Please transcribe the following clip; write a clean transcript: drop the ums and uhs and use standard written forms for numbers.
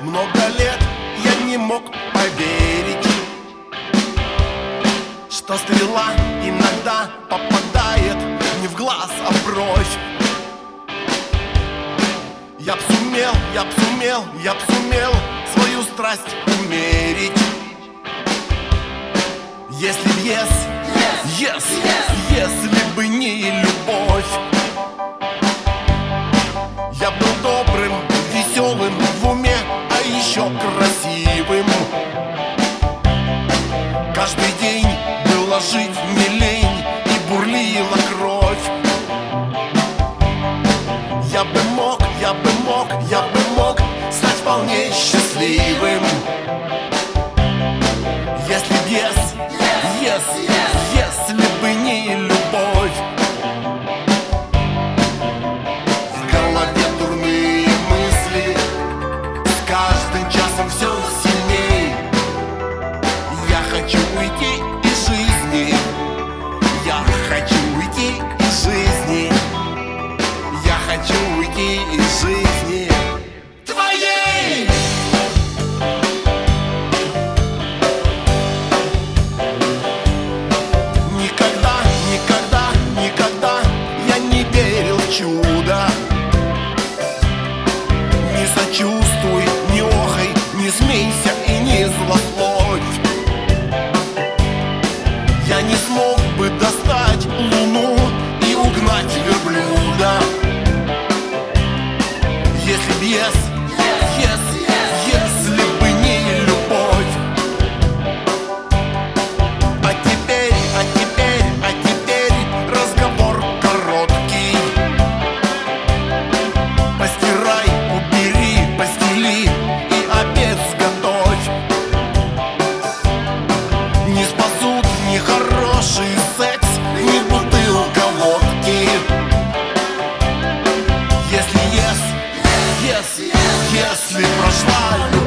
Много лет я не мог поверить, что стрела иногда попадает не в глаз, а в бровь. Я б сумел свою страсть умерить, если б если бы не любовь. Я был добрым, веселым в уме, а еще красивым. Каждый день было жить не лень, и бурлила кровь. Я бы мог стать вполне счастливым, если б если бы не любовь. В голове дурные мысли, с каждым часом все сильней. Я хочу уйти из жизни, я хочу уйти из жизни, я хочу уйти из жизни твоей. Никогда я не верил в чудо. Не сочувствуй, не охай, не смейся и не злословь. Я не смог бы достать луну и угнать верблюда, если б если бы не любовь. А теперь разговор короткий. Постирай, убери, постели и обед сготовь. Не спасут ни хороший секс, ни бутылка водки, если прошла любовь.